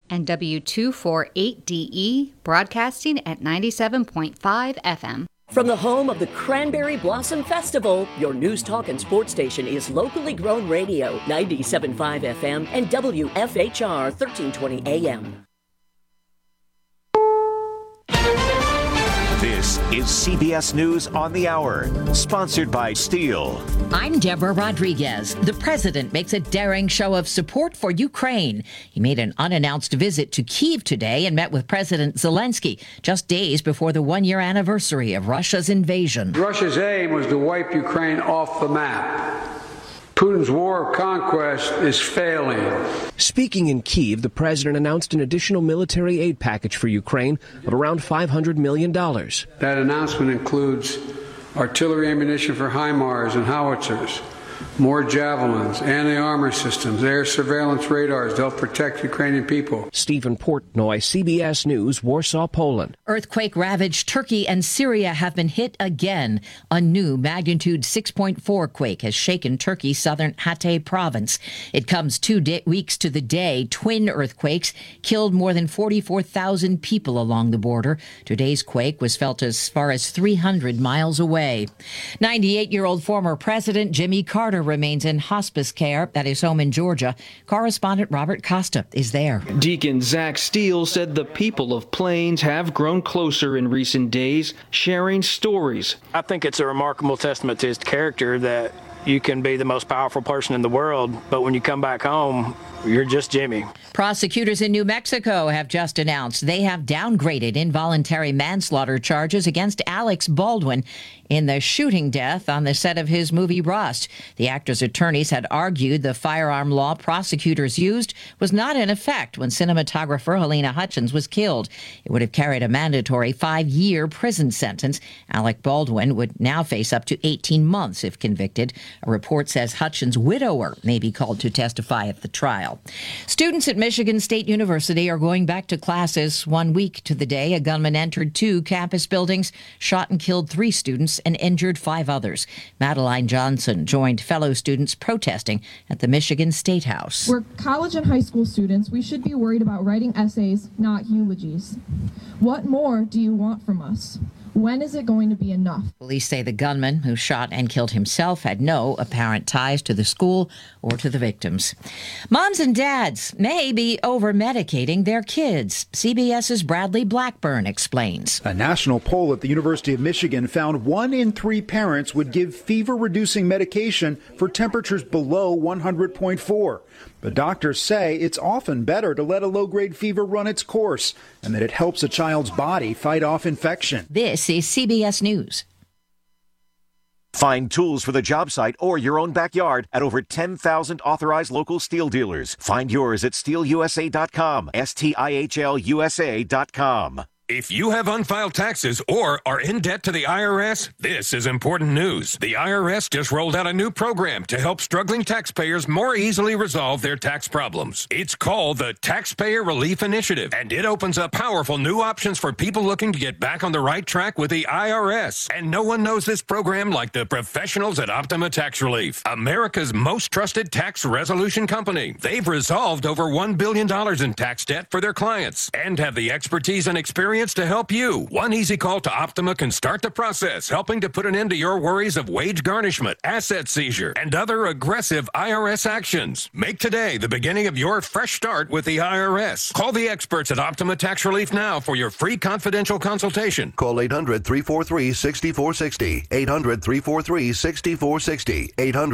and W248DE, broadcasting at 97.5 FM. From the home of the Cranberry Blossom Festival, your news, talk, and sports station is locally grown radio, 97.5 FM and WFHR 1320 AM. This is CBS News on the Hour, sponsored by Steel. I'm Deborah Rodriguez. The president makes a daring show of support for Ukraine. He made an unannounced visit to Kyiv today and met with President Zelensky just days before the one-year anniversary of Russia's invasion. Russia's aim was to wipe Ukraine off the map. Putin's war of conquest is failing. Speaking in Kyiv, the president announced an additional military aid package for Ukraine of around $500 million. That announcement includes artillery ammunition for HIMARS and howitzers, more javelins, anti-armor systems, air surveillance radars to help protect Ukrainian people. Stephen Portnoy, CBS News, Warsaw, Poland. Earthquake-ravaged Turkey and Syria have been hit again. A new magnitude 6.4 quake has shaken Turkey's southern Hatay province. It comes 2 weeks to the day. Twin earthquakes killed more than 44,000 people along the border. Today's quake was felt as far as 300 miles away. 98-year-old former President Jimmy Carter remains in hospice care at his home in Georgia. Correspondent Robert Costa is there. Deacon Zach Steele said the people of Plains have grown closer in recent days, sharing stories. I think it's a remarkable testament to his character that you can be the most powerful person in the world, but when you come back home, you're just Jimmy. Prosecutors in New Mexico have just announced they have downgraded involuntary manslaughter charges against Alex Baldwin in the shooting death on the set of his movie Rust. The actor's attorneys had argued the firearm law prosecutors used was not in effect when cinematographer Helena Hutchins was killed. It would have carried a mandatory 5-year prison sentence. Alec Baldwin would now face up to 18 months if convicted. A report says Hutchins' widower may be called to testify at the trial. Students at Michigan State University are going back to classes 1 week to the day. A gunman entered 2 campus buildings, shot and killed 3 students, and injured 5 others. Madeline Johnson joined fellow students protesting at the Michigan State House. We're college and high school students. We should be worried about writing essays, not eulogies. What more do you want from us? When is it going to be enough? Police say the gunman who shot and killed himself had no apparent ties to the school or to the victims. Moms and dads may be over-medicating their kids. CBS's Bradley Blackburn explains. A national poll at the University of Michigan found 1 in 3 parents would give fever-reducing medication for temperatures below 100.4. But doctors say it's often better to let a low-grade fever run its course and that it helps a child's body fight off infection. This is CBS News. Find tools for the job site or your own backyard at over 10,000 authorized local steel dealers. Find yours at steelusa.com, STIHLUSA.com. If you have unfiled taxes or are in debt to the IRS, this is important news. The IRS just rolled out a new program to help struggling taxpayers more easily resolve their tax problems. It's called the Taxpayer Relief Initiative, and it opens up powerful new options for people looking to get back on the right track with the IRS. And no one knows this program like the professionals at Optima Tax Relief, America's most trusted tax resolution company. They've resolved over $1 billion in tax debt for their clients and have the expertise and experience to help you. One easy call to Optima can start the process, helping to put an end to your worries of wage garnishment, asset seizure, and other aggressive IRS actions. Make today the beginning of your fresh start with the IRS. Call the experts at Optima Tax Relief now for your free confidential consultation. Call 800-343-6460. 800-343-6460.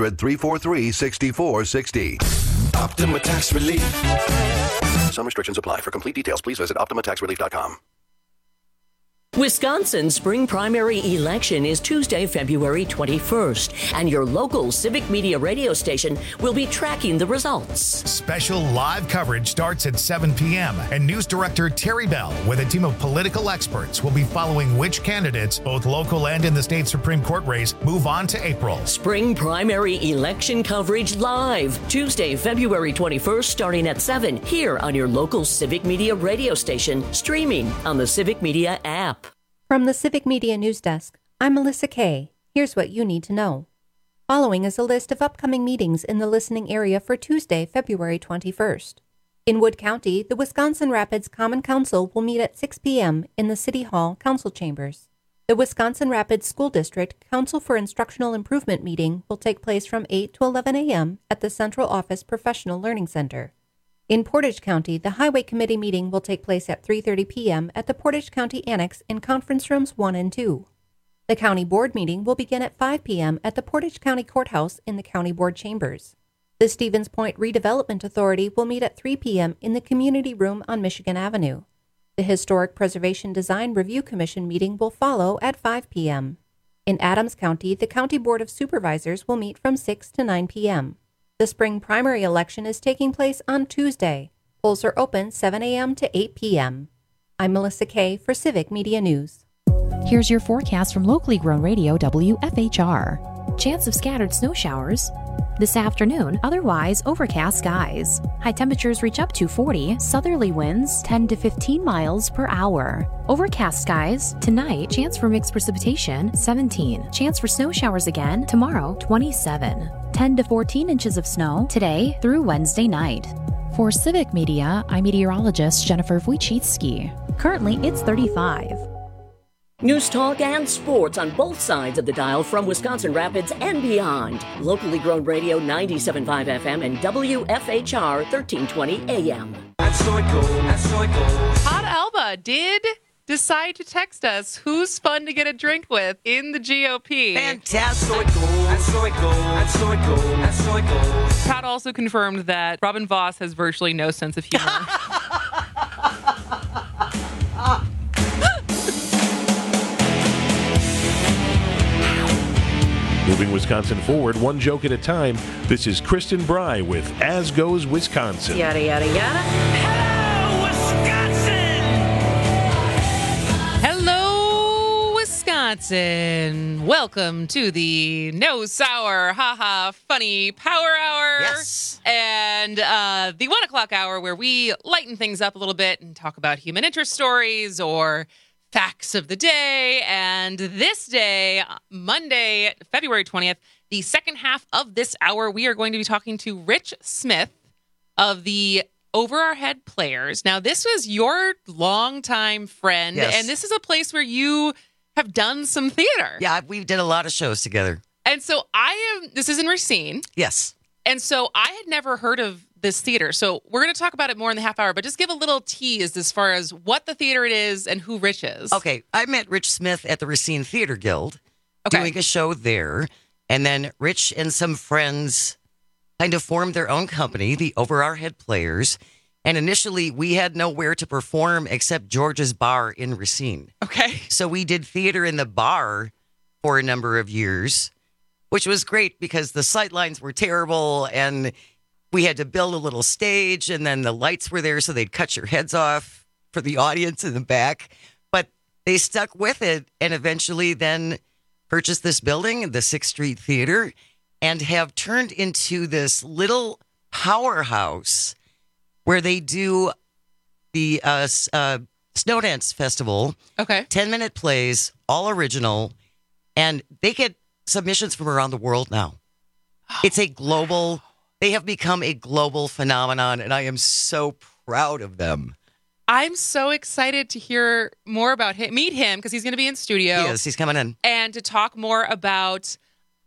800-343-6460. Optima Tax Relief. Some restrictions apply. For complete details, please visit OptimaTaxRelief.com. Wisconsin's spring primary election is Tuesday, February 21st, and your local civic media radio station will be tracking the results. Special live coverage starts at 7 p.m., and News Director Terry Bell, with a team of political experts, will be following which candidates, both local and in the state Supreme Court race, move on to April. Spring primary election coverage live, Tuesday, February 21st, starting at 7, here on your local civic media radio station, streaming on the Civic Media app. From the Civic Media News Desk, I'm Melissa Kay. Here's what you need to know. Following is a list of upcoming meetings in the listening area for Tuesday, February 21st. In Wood County, the Wisconsin Rapids Common Council will meet at 6 p.m. in the City Hall Council Chambers. The Wisconsin Rapids School District Council for Instructional Improvement meeting will take place from 8 to 11 a.m. at the Central Office Professional Learning Center. In Portage County, the Highway Committee meeting will take place at 3:30 p.m. at the Portage County Annex in Conference Rooms 1 and 2. The County Board meeting will begin at 5 p.m. at the Portage County Courthouse in the County Board Chambers. The Stevens Point Redevelopment Authority will meet at 3 p.m. in the Community Room on Michigan Avenue. The Historic Preservation Design Review Commission meeting will follow at 5 p.m. In Adams County, the County Board of Supervisors will meet from 6 to 9 p.m. The spring primary election is taking place on Tuesday. Polls are open 7 a.m. to 8 p.m. I'm Melissa Kay for Civic Media News. Here's your forecast from locally grown radio WFHR. Chance of scattered snow showers this afternoon, otherwise overcast skies. High temperatures reach up to 40, southerly winds 10 to 15 miles per hour. Overcast skies tonight, chance for mixed precipitation 17. Chance for snow showers again tomorrow 27. 10 to 14 inches of snow today through Wednesday night. For Civic Media, I'm meteorologist Jennifer Wojcicki. Currently, it's 35. News talk and sports on both sides of the dial from Wisconsin Rapids and beyond. Locally grown radio 97.5 FM and WFHR 1320 AM. That's so it goes. Todd Alba did decide to text us who's fun to get a drink with in the GOP. Fantastic. Todd also confirmed that Robin Voss has virtually no sense of humor. Moving Wisconsin forward, one joke at a time. This is Kristen Bry with As Goes Wisconsin. Yada, yada, yada. Hello, Wisconsin. Welcome to the No Sour, haha, funny Power Hour. Yes. And the 1 o'clock hour where we lighten things up a little bit and talk about human interest stories or facts of the day. And this day, Monday, February 20th, the second half of this hour, we are going to be talking to Rich Smith of the Over Our Head Players. Now, this was your longtime friend, yes. And this is a place where you have done some theater. Yeah, we did a lot of shows together. And so this is in Racine. Yes. And so I had never heard of this theater. So we're going to talk about it more in the half hour, but just give a little tease as far as what the theater it is and who Rich is. Okay. I met Rich Smith at the Racine Theater Guild doing a show there. And then Rich and some friends kind of formed their own company, the Over Our Head Players. And initially we had nowhere to perform except George's Bar in Racine. Okay. So we did theater in the bar for a number of years, which was great because the sight lines were terrible and we had to build a little stage, and then the lights were there so they'd cut your heads off for the audience in the back. But they stuck with it and eventually then purchased this building, the 6th Street Theater, and have turned into this little powerhouse where they do the Snow Dance Festival. Okay. 10-minute plays, all original, and they get submissions from around the world now. It's a global... They have become a global phenomenon, and I am so proud of them. I'm so excited to hear more about him, meet him, because he's going to be in studio. He is. He's coming in. And to talk more about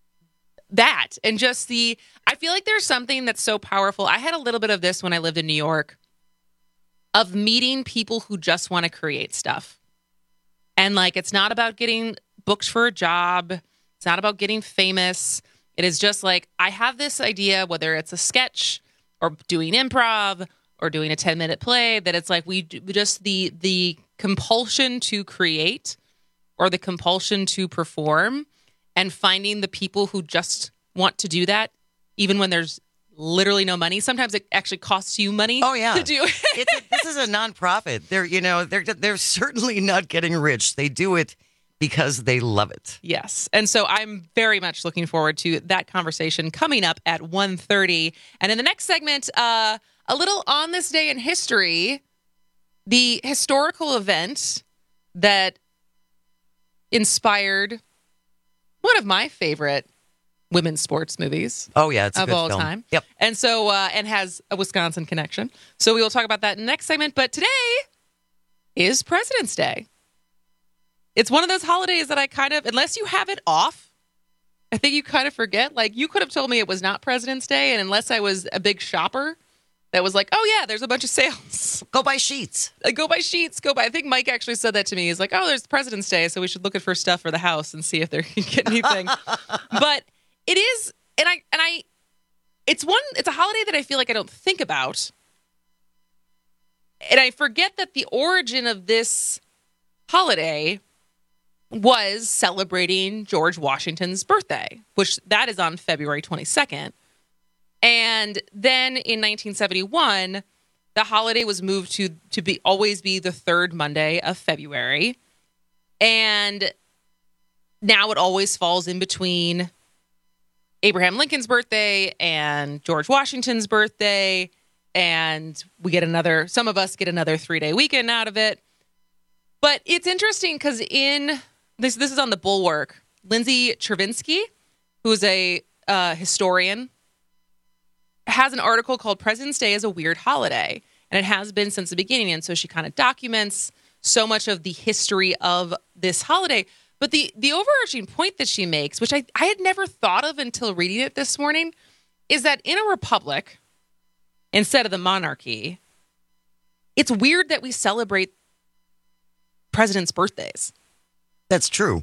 that and just I feel like there's something that's so powerful. I had a little bit of this when I lived in New York, of meeting people who just want to create stuff. And it's not about getting booked for a job. It's not about getting famous. It is just I have this idea, whether it's a sketch or doing improv or doing a 10-minute play, that it's we do just the compulsion to create or the compulsion to perform, and finding the people who just want to do that, even when there's literally no money. Sometimes it actually costs you money to do it. This is a nonprofit. They're certainly not getting rich. They do it because they love it. Yes. And so I'm very much looking forward to that conversation coming up at 1:30. And in the next segment, a little on this day in history, the historical event that inspired one of my favorite women's sports movies. Oh, yeah, it's a of good all film. time. Yep. And so, and has a Wisconsin connection. So we will talk about that in the next segment. But today is President's Day. It's one of those holidays that I kind of, unless you have it off, I think you kind of forget. Like, you could have told me it was not President's Day, and unless I was a big shopper that was like, oh, yeah, there's a bunch of sales. Go buy sheets. Go buy sheets. Go buy. I think Mike actually said that to me. He's like, oh, there's President's Day, so we should look for stuff for the house and see if they can get anything. But it is, and I, it's a holiday that I feel like I don't think about. And I forget that the origin of this holiday was celebrating George Washington's birthday, which that is on February 22nd. And then in 1971, the holiday was moved to always be the third Monday of February. And now it always falls in between Abraham Lincoln's birthday and George Washington's birthday. And we get some of us get another 3-day weekend out of it. But it's interesting because in this is on the Bulwark. Lindsay Chervinsky, who's a historian, has an article called President's Day is a Weird Holiday. And it has been since the beginning. And so she kind of documents so much of the history of this holiday. But the overarching point that she makes, which I had never thought of until reading it this morning, is that in a republic, instead of the monarchy, it's weird that we celebrate presidents' birthdays. That's true.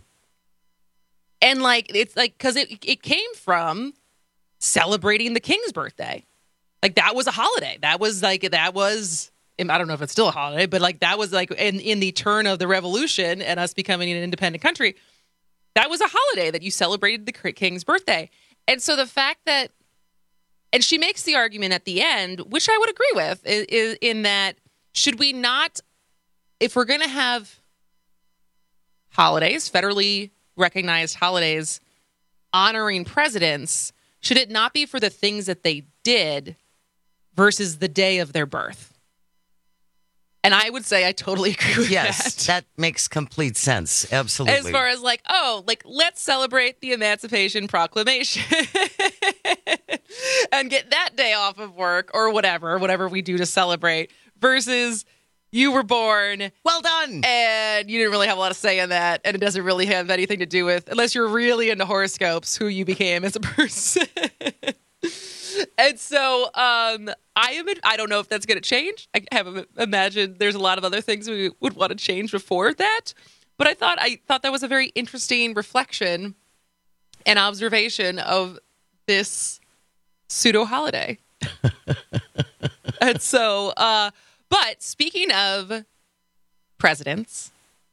And it's because it came from celebrating the king's birthday. Like, that was a holiday. I don't know if it's still a holiday, but that was in the turn of the revolution and us becoming an independent country, that was a holiday that you celebrated the king's birthday. And so the fact that, and she makes the argument at the end, which I would agree with, is in that should we not, if we're going to have holidays, federally recognized holidays, honoring presidents, should it not be for the things that they did versus the day of their birth? And I would say I totally agree with that. Yes, that makes complete sense. Absolutely. As far as let's celebrate the Emancipation Proclamation and get that day off of work or whatever we do to celebrate versus you were born. Well done. And you didn't really have a lot of say in that. And it doesn't really have anything to do with, unless you're really into horoscopes, who you became as a person. And so I don't know if that's going to change. I haven't imagined there's a lot of other things we would want to change before that. But I thought that was a very interesting reflection and observation of this pseudo holiday. And so, but speaking of presidents,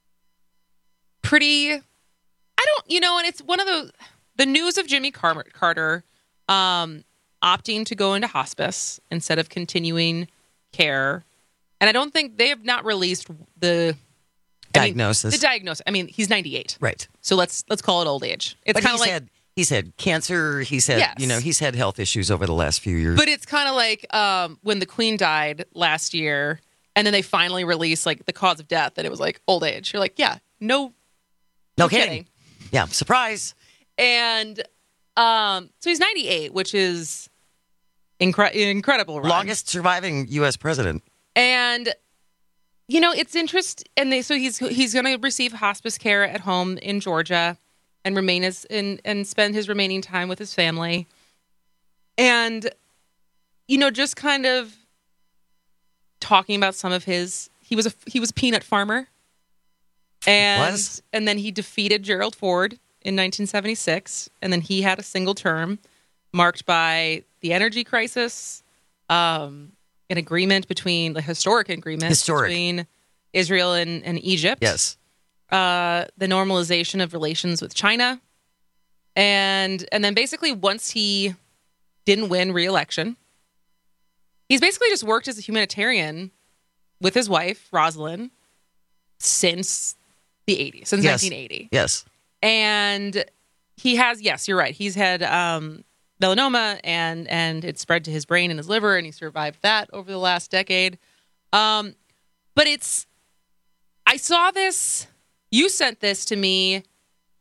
and it's one of the news of Jimmy Carter, opting to go into hospice instead of continuing care. And I don't think they have not released the diagnosis. He's 98. Right. So let's call it old age. It's kind of like he's had cancer. He's had, he's had health issues over the last few years. But it's kind of like when the Queen died last year and then they finally released the cause of death and it was old age. You're like, yeah, no kidding. Yeah. Surprise. And so he's 98, which is incredible. Run. Longest surviving U.S. president. And, it's interesting. And so he's going to receive hospice care at home in Georgia and remain and spend his remaining time with his family. And, just kind of talking about some of he was a peanut farmer. And then he defeated Gerald Ford in 1976, and then he had a single term marked by the energy crisis, an agreement between historic between Israel and Egypt. Yes. The normalization of relations with China. And then basically once he didn't win re-election, he's basically just worked as a humanitarian with his wife, Rosalind, since the 80s, since 1980. Yes. And he has, yes, you're right. He's had melanoma and it spread to his brain and his liver, and he survived that over the last decade. But I saw this, you sent this to me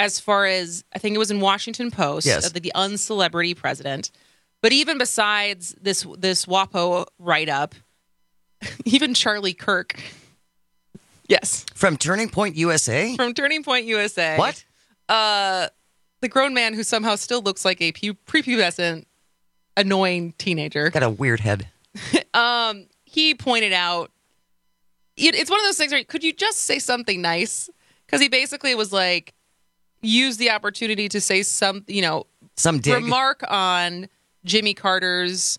as far as, I think it was in Washington Post, Yes. the uncelebrity president. But even besides this WAPO write-up, even Charlie Kirk, yes. From Turning Point USA? From Turning Point USA. What? The grown man who somehow still looks like a prepubescent, annoying teenager. Got a weird head. He pointed out, it's one of those things where, could you just say something nice? Because he basically was like, use the opportunity to say some dig. remark on Jimmy Carter's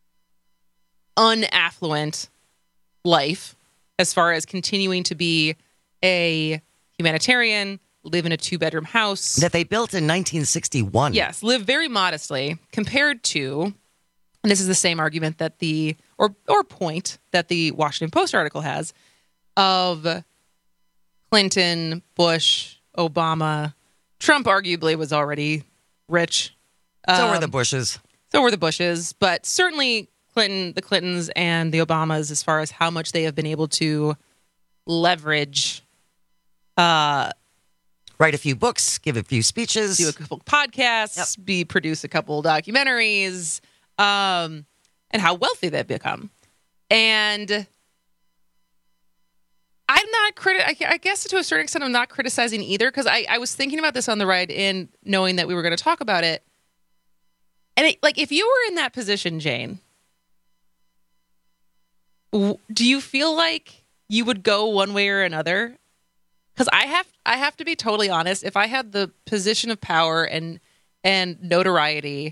unaffluent life as far as continuing to be a humanitarian, live in a 2-bedroom house. That they built in 1961. Yes, live very modestly compared to, and this is the same argument that or point that the Washington Post article has, of Clinton, Bush, Obama. Trump arguably was already rich. So were the Bushes. But certainly the Clintons and the Obamas, as far as how much they have been able to leverage. Write a few books, give a few speeches. Do a couple podcasts, produce a couple documentaries, and how wealthy they've become. And I'm not I guess to a certain extent, I'm not criticizing either, because I was thinking about this on the ride in, knowing that we were going to talk about it. And if you were in that position, Jane, do you feel like you would go one way or another? Because I have to be totally honest. If I had the position of power and notoriety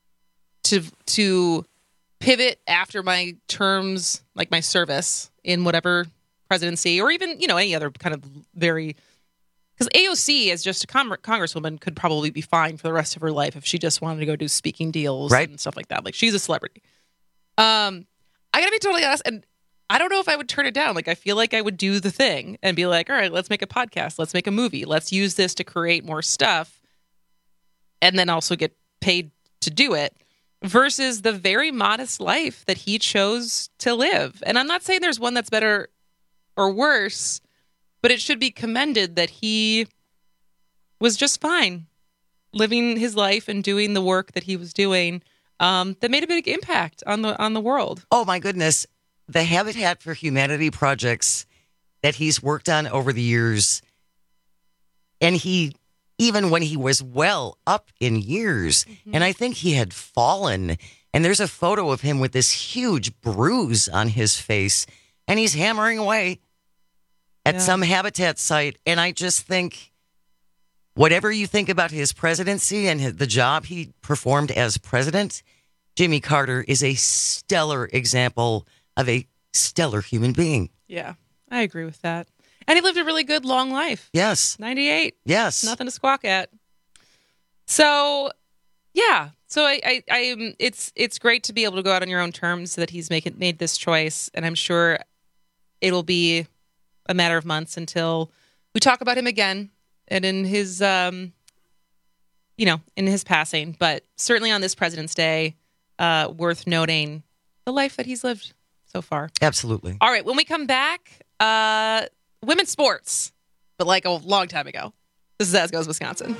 to pivot after my terms, like my service in whatever presidency, or even any other kind of because AOC as just a congresswoman could probably be fine for the rest of her life if she just wanted to go do speaking deals and stuff like that. Like, she's a celebrity. I gotta be totally honest, and I don't know if I would turn it down. Like, I feel like I would do the thing and be like, all right, let's make a podcast. Let's make a movie. Let's use this to create more stuff and then also get paid to do it, versus the very modest life that he chose to live. And I'm not saying there's one that's better or worse, but it should be commended that he was just fine living his life and doing the work that he was doing, that made a big impact on the world. Oh, my goodness. The Habitat for Humanity projects that he's worked on over the years, and even when he was well up in years, and I think he had fallen, and there's a photo of him with this huge bruise on his face, and he's hammering away at some Habitat site. And I just think, whatever you think about his presidency and the job he performed as president, Jimmy Carter is a stellar example of a stellar human being. Yeah, I agree with that. And he lived a really good, long life. Yes. 98. Yes. Nothing to squawk at. So, yeah. So it's great to be able to go out on your own terms, so that he's made this choice. And I'm sure it'll be a matter of months until we talk about him again and in his, in his passing. But certainly on this President's Day, worth noting the life that he's lived so far. Absolutely. All right. When we come back, women's sports, but like a long time ago. This is As Goes Wisconsin.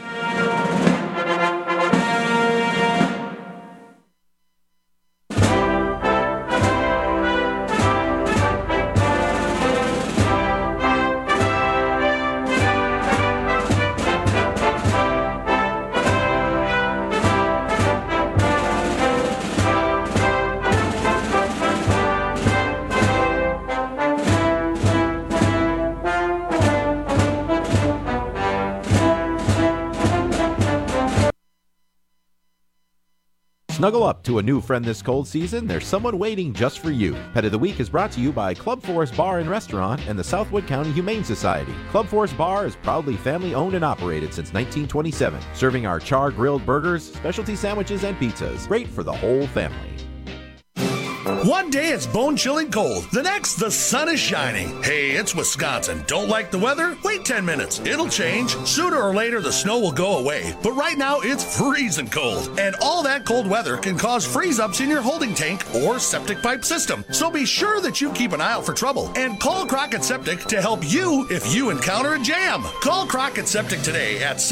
Snuggle up to a new friend this cold season. There's someone waiting just for you. Pet of the Week is brought to you by Club Forest Bar and Restaurant and the Southwood County Humane Society. Club Forest Bar is proudly family owned and operated since 1927, serving our char-grilled burgers, specialty sandwiches, and pizzas. Great for the whole family. One day it's bone-chilling cold. The next, the sun is shining. Hey, it's Wisconsin. Don't like the weather? Wait 10 minutes. It'll change. Sooner or later, the snow will go away. But right now, it's freezing cold. And all that cold weather can cause freeze-ups in your holding tank or septic pipe system. So be sure that you keep an eye out for trouble. And call Crockett Septic to help you if you encounter a jam. Call Crockett Septic today at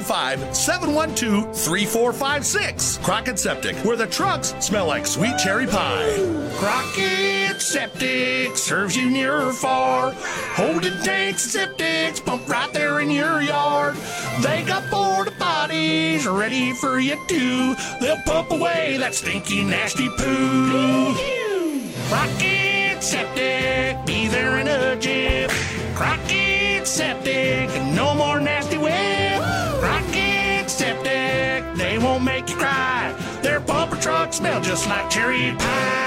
715-712-3456. Crockett Septic, where the trucks smell like sweet cherry pie. Crockett Septic serves you near or far. Holding tanks and septics pump right there in your yard. They got porta potties ready for you too. They'll pump away that stinky, nasty poo. Crockett Septic, be there in a jiff. Crockett Septic, no more nasty whip. Crockett Septic, they won't make you cry. Their bumper trucks smell just like cherry pie.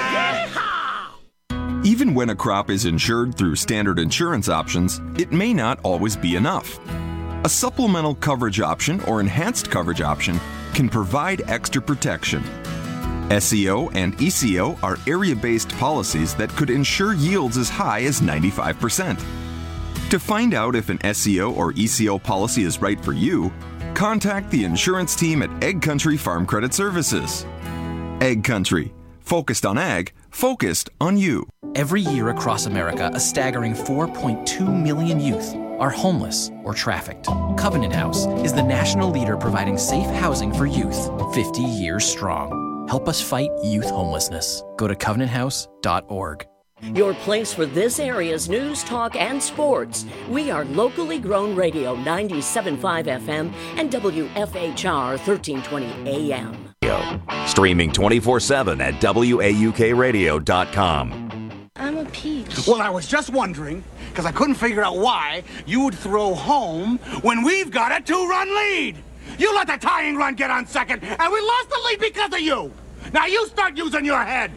Even when a crop is insured through standard insurance options, it may not always be enough. A supplemental coverage option or enhanced coverage option can provide extra protection. SEO and ECO are area-based policies that could ensure yields as high as 95%. To find out if an SEO or ECO policy is right for you, contact the insurance team at Ag Country Farm Credit Services. Ag Country, focused on ag, focused on you. Every year across America, a staggering 4.2 million youth are homeless or trafficked. Covenant House is the national leader providing safe housing for youth, 50 years strong. Help us fight youth homelessness. Go to covenanthouse.org. Your place for this area's news, talk, and sports. We are locally grown radio 97.5 FM and WFHR 1320 AM. Streaming 24/7 at WAUKradio.com. I'm a peach. Well, I was just wondering, because I couldn't figure out why you would throw home when we've got a 2-run lead. You let the tying run get on second, and we lost the lead because of you. Now you start using your head.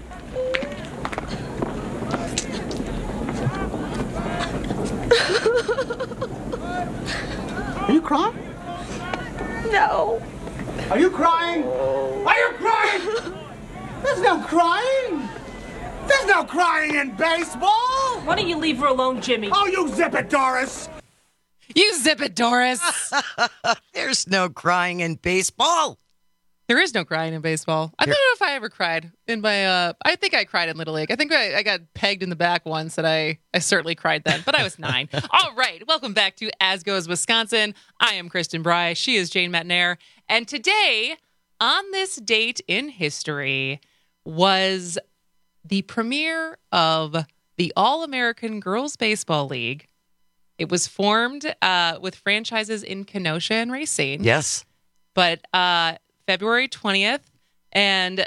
Are you crying? No. Are you crying? Are you crying? There's no crying. There's no crying in baseball. Why don't you leave her alone, Jimmy? Oh, you zip it, Doris. You zip it, Doris. There's no crying in baseball. There is no crying in baseball. I don't know if I ever cried in my, I think I cried in Little League. I think I got pegged in the back once and I certainly cried then, but I was 9. All right. Welcome back to As Goes Wisconsin. I am Kristen Bry. She is Jane Metnair. And today, on this date in history, was the premiere of the All-American Girls Baseball League. It was formed with franchises in Kenosha and Racine. Yes. But February 20th. And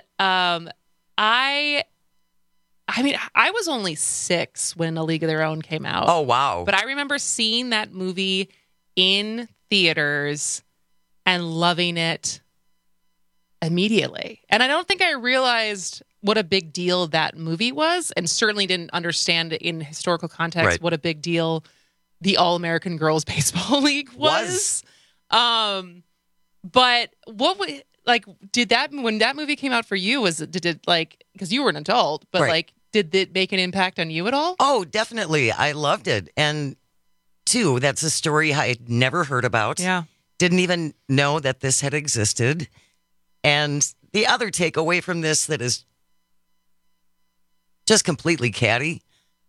I was only 6 when A League of Their Own came out. Oh, wow. But I remember seeing that movie in theaters and loving it immediately. And I don't think I realized what a big deal that movie was, and certainly didn't understand in historical context what a big deal the All-American Girls Baseball League was. But what would, like, did that, when that movie came out for you, did it, like, because you were an adult, but like, did it make an impact on you at all? Oh, definitely. I loved it. And two, that's a story I had never heard about. Yeah. Didn't even know that this had existed. And the other takeaway from this that is just completely catty.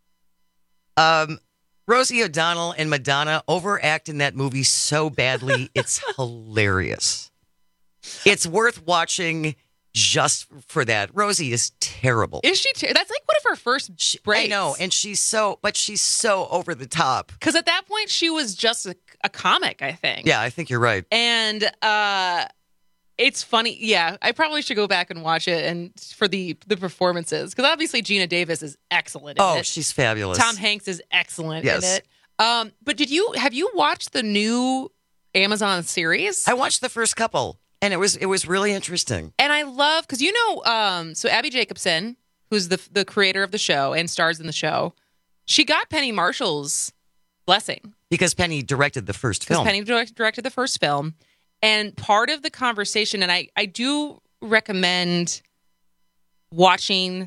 Rosie O'Donnell and Madonna overact in that movie so badly, it's hilarious. It's worth watching just for that. Rosie is terrible. Is she? That's like one of her first breaks. I know, and she's so over the top. Because at that point, she was just a comic, I think. Yeah, I think you're right. And it's funny. Yeah, I probably should go back and watch it and for the performances. Because obviously Gina Davis is excellent in it. Oh, she's fabulous. Tom Hanks is excellent in it. But have you watched the new Amazon series? I watched the first couple, and it was really interesting. And I love, because so Abby Jacobson, who's the creator of the show and stars in the show, she got Penny Marshall's blessing. Because Penny directed the first film. Because Penny directed the first film. And part of the conversation, and I do recommend watching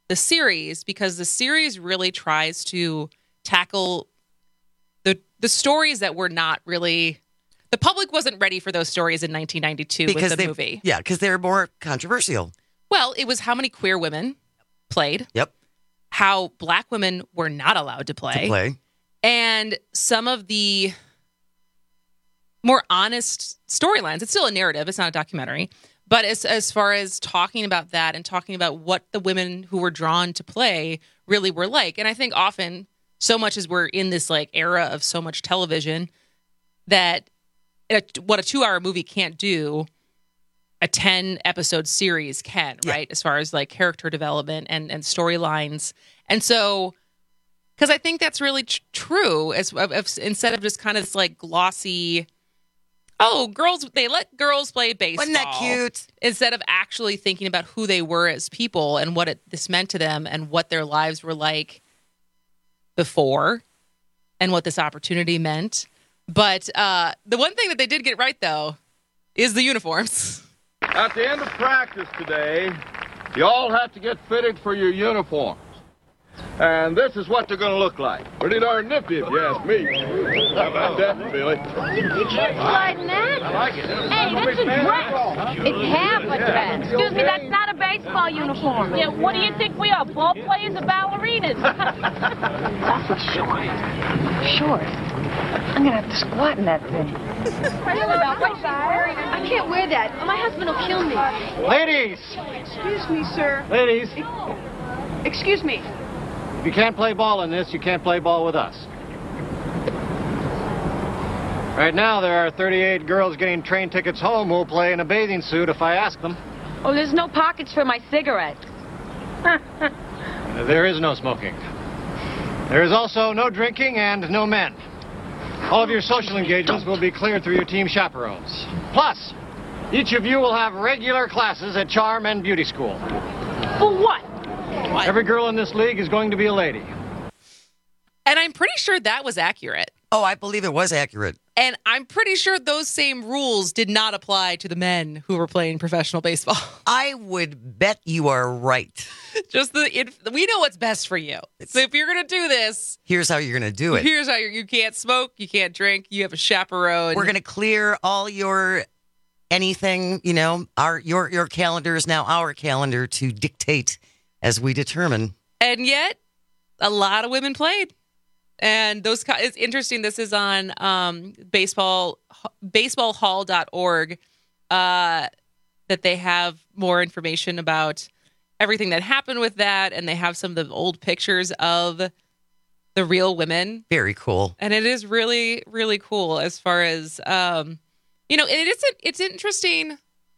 the series, because the series really tries to tackle the stories that were not really, the public wasn't ready for those stories in 1992 with the movie. Yeah, because they're more controversial. Well, it was how many queer women played. Yep. How black women were not allowed to play. And some of the more honest storylines. It's still a narrative. It's not a documentary. But as far as talking about that and talking about what the women who were drawn to play really were like. And I think often, so much as we're in this like era of so much television, that what a 2-hour movie can't do, a 10-episode series can, right? As far as like character development and storylines. And so, because I think that's really true, instead of just kind of this like glossy, they let girls play baseball. Wasn't that cute? Instead of actually thinking about who they were as people and what this meant to them and what their lives were like before and what this opportunity meant. But the one thing that they did get right, though, is the uniforms. At the end of practice today, you all have to get fitted for your uniforms. And this is what they're going to look like. Pretty darn nifty, if you ask me. How about that, Billy? You can't slide in that. I like it. Hey, that's a dress. It's half a dress. Excuse me, that's not a baseball uniform. Yeah, what do you think we are, ball players or ballerinas? Awfully short. I'm going to have to squat in that thing. I can't wear that. My husband will kill me. Ladies! Excuse me, sir. Ladies! Excuse me. If you can't play ball in this, you can't play ball with us. Right now, there are 38 girls getting train tickets home who will play in a bathing suit if I ask them. Oh, there's no pockets for my cigarette. There is no smoking. There is also no drinking and no men. All of your social engagements will be cleared through your team chaperones. Plus, each of you will have regular classes at Charm and Beauty School. For what? Every girl in this league is going to be a lady. And I'm pretty sure that was accurate. Oh, I believe it was accurate. And I'm pretty sure those same rules did not apply to the men who were playing professional baseball. I would bet you are right. Just we know what's best for you. So if you're going to do this, here's how you're going to do it. Here's how you can't smoke, you can't drink, you have a chaperone. We're going to clear all your anything, your calendar is now our calendar to dictate as we determine. And yet, a lot of women played. And it's interesting. This is on baseballhall.org that they have more information about everything that happened with that. And they have some of the old pictures of the real women. Very cool. And it is really, really cool as far as, it's interesting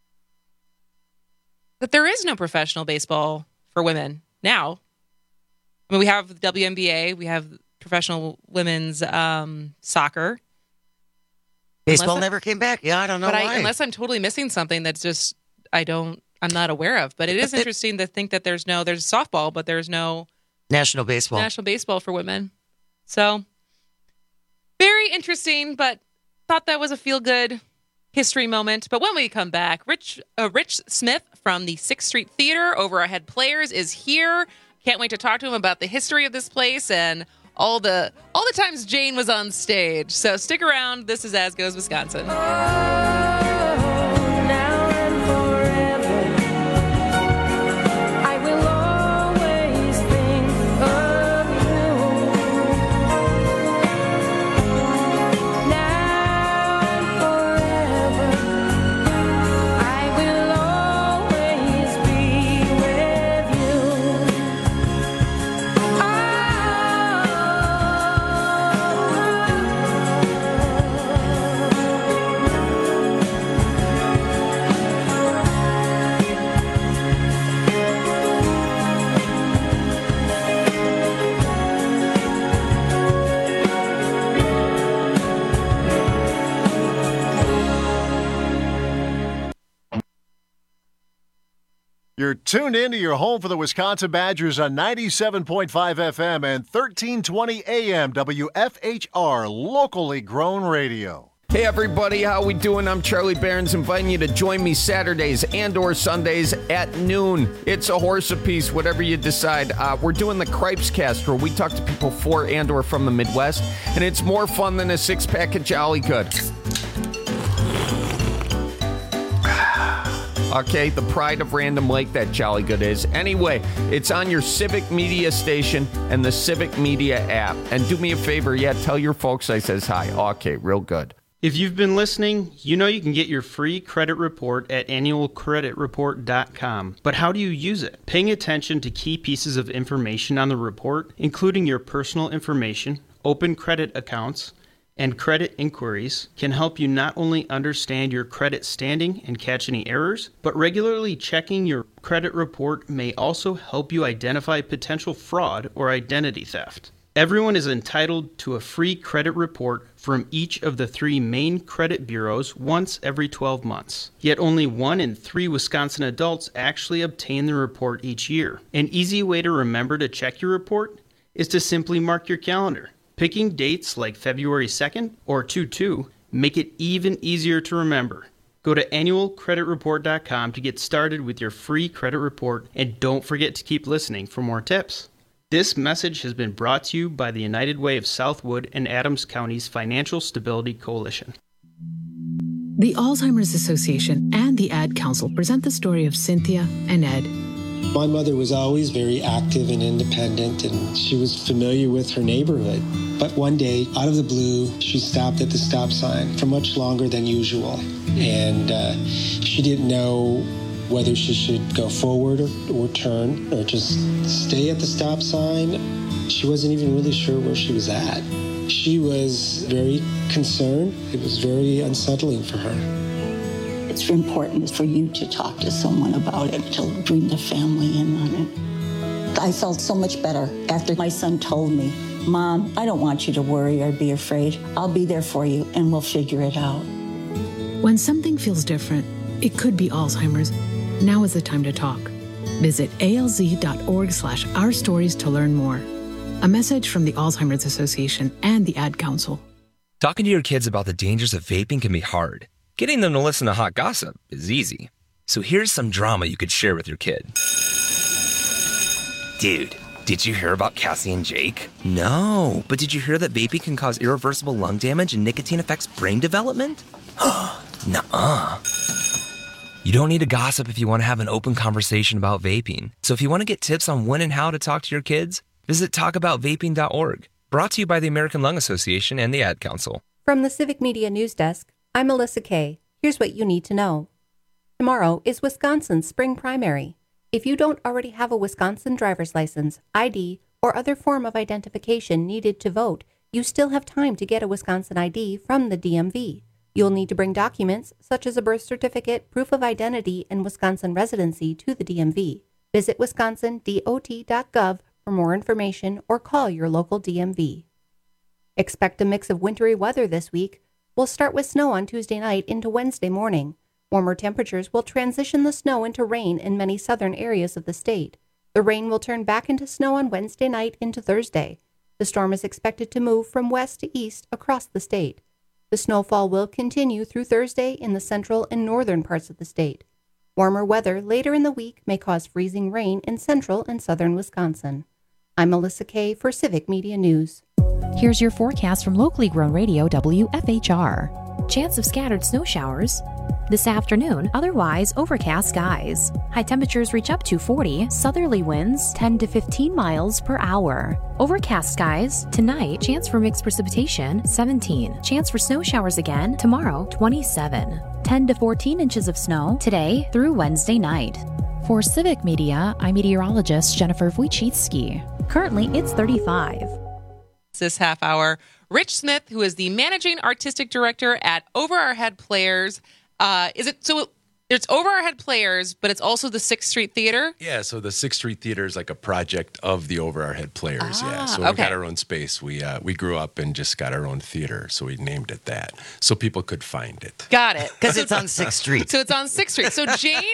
that there is no professional baseball for women now. I mean, we have the WNBA, we have professional women's soccer. Baseball never came back. Yeah, I don't know why. Unless I'm totally missing something that's just I'm not aware of. But it is interesting to think that there's softball, but there's no national baseball for women. So very interesting, but thought that was a feel-good history moment. But when we come back, Rich Smith from the 6th Street Theater over Ahead Players is here. Can't wait to talk to him about the history of this place and all the times Jane was on stage. So stick around. This is As Goes Wisconsin. You're tuned in to your home for the Wisconsin Badgers on 97.5 FM and 1320 AM WFHR, locally grown radio. Hey everybody, how we doing? I'm Charlie Barons, inviting you to join me Saturdays and or Sundays at noon. It's a horse apiece, whatever you decide. We're doing the Cripes Cast, where we talk to people for and or from the Midwest, and it's more fun than a six-pack of Jolly Good. Okay, the pride of Random Lake, that Jolly Good is. Anyway, it's on your Civic Media station and the Civic Media app. And do me a favor, tell your folks I says hi. Okay, real good. If you've been listening, you know you can get your free credit report at annualcreditreport.com. But how do you use it? Paying attention to key pieces of information on the report, including your personal information, open credit accounts, and credit inquiries, can help you not only understand your credit standing and catch any errors, but regularly checking your credit report may also help you identify potential fraud or identity theft. Everyone is entitled to a free credit report from each of the 3 main credit bureaus once every 12 months. Yet only 1 in 3 Wisconsin adults actually obtain the report each year. An easy way to remember to check your report is to simply mark your calendar. Picking dates like February 2nd or 2/2 make it even easier to remember. Go to annualcreditreport.com to get started with your free credit report, and don't forget to keep listening for more tips. This message has been brought to you by the United Way of Southwood and Adams County's Financial Stability Coalition. The Alzheimer's Association and the Ad Council present the story of Cynthia and Ed. My mother was always very active and independent, and she was familiar with her neighborhood. But one day, out of the blue, she stopped at the stop sign for much longer than usual. And she didn't know whether she should go forward or turn or just stay at the stop sign. She wasn't even really sure where she was at. She was very concerned. It was very unsettling for her. It's important for you to talk to someone about it, to bring the family in on it. I felt so much better after my son told me, Mom, I don't want you to worry or be afraid. I'll be there for you and we'll figure it out. When something feels different, it could be Alzheimer's. Now is the time to talk. Visit alz.org/ourstories to learn more. A message from the Alzheimer's Association and the Ad Council. Talking to your kids about the dangers of vaping can be hard. Getting them to listen to hot gossip is easy. So here's some drama you could share with your kid. Dude, did you hear about Cassie and Jake? No, but did you hear that vaping can cause irreversible lung damage and nicotine affects brain development? Nuh-uh. You don't need to gossip if you want to have an open conversation about vaping. So if you want to get tips on when and how to talk to your kids, visit talkaboutvaping.org. Brought to you by the American Lung Association and the Ad Council. From the Civic Media News Desk, I'm Melissa Kay. Here's what you need to know. Tomorrow is Wisconsin's spring primary. If you don't already have a Wisconsin driver's license, ID, or other form of identification needed to vote, you still have time to get a Wisconsin ID from the DMV. You'll need to bring documents such as a birth certificate, proof of identity, and Wisconsin residency to the DMV. Visit wisconsindot.gov for more information or call your local DMV. Expect a mix of wintry weather this week. We'll start with snow on Tuesday night into Wednesday morning. Warmer temperatures will transition the snow into rain in many southern areas of the state. The rain will turn back into snow on Wednesday night into Thursday. The storm is expected to move from west to east across the state. The snowfall will continue through Thursday in the central and northern parts of the state. Warmer weather later in the week may cause freezing rain in central and southern Wisconsin. I'm Melissa Kay for Civic Media News. Here's your forecast from locally grown radio WFHR. Chance of scattered snow showers. This afternoon, otherwise overcast skies. High temperatures reach up to 40, southerly winds 10 to 15 miles per hour. Overcast skies. Tonight, chance for mixed precipitation 17. Chance for snow showers again tomorrow 27. 10 to 14 inches of snow today through Wednesday night. For Civic Media, I'm meteorologist Jennifer Wojcicki. Currently, it's 35. This half hour, Rich Smith, who is the managing artistic director at Over Our Head Players. It's Over Our Head Players, but it's also the 6th Street Theater? Yeah, so the 6th Street Theater is like a project of the Over Our Head Players, yeah. So we got our own space. We grew up and just got our own theater, so we named it that, so people could find it. Got it. Because it's on 6th Street. So it's on 6th Street. So Jane,